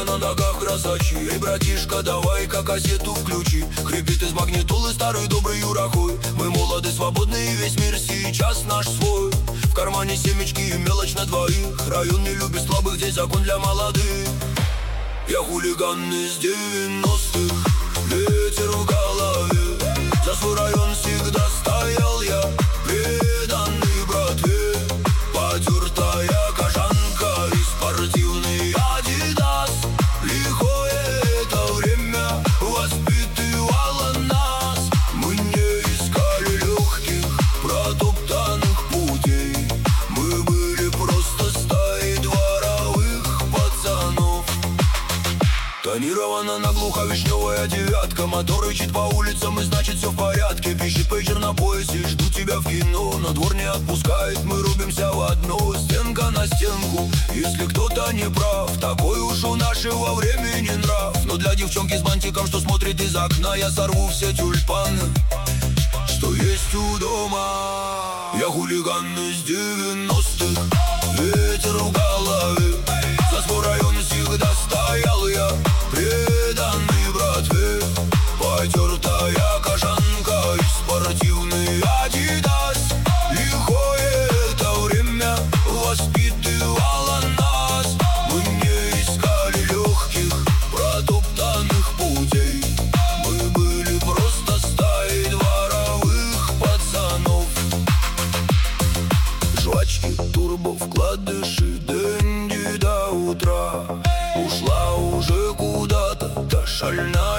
на ногах красачи. Эй, братишка, давай-ка кассету включи. Хрипит из магнитолы старый добрый Юрахой. Мы молоды, свободны, и весь мир сейчас наш свой. В кармане семечки и мелочь на двоих. Район не любит слабых, здесь закон для молодых. Я хулиган из 90-х, ветер в голове. За свой район всегда стоял я, преданный братве. Потертая кожанка и спортивный Адидас. Лихое это время воспитывало нас. Мы не искали легких, протоптанных путей. Мы были просто стаей дворовых пацанов. Тонирована наглухо вишневая девятка. Мотор рычит по улицам, и значит все в порядке. Пишет пейджер на поясе, жду тебя в кино. Но двор не отпускает, мы рубимся в одно. Стенка на стенку, если кто-то не прав. Такой уж у нашего времени нрав. Но для девчонки с бантиком, что смотрит из окна, я сорву все тюльпаны, что есть у дома. Я хулиган из 90-х, ветер в голове. За свой район всегда стоял я, преданный братве. Потертая кожанка и спортивный Адидас. Лихое это время воспитывало нас. Мы не искали легких, протоптанных путей. Мы были просто стаей дворовых пацанов. Жвачки, турбо, вкладыши, дэнди до утра. Ушла уже куда-то та шальная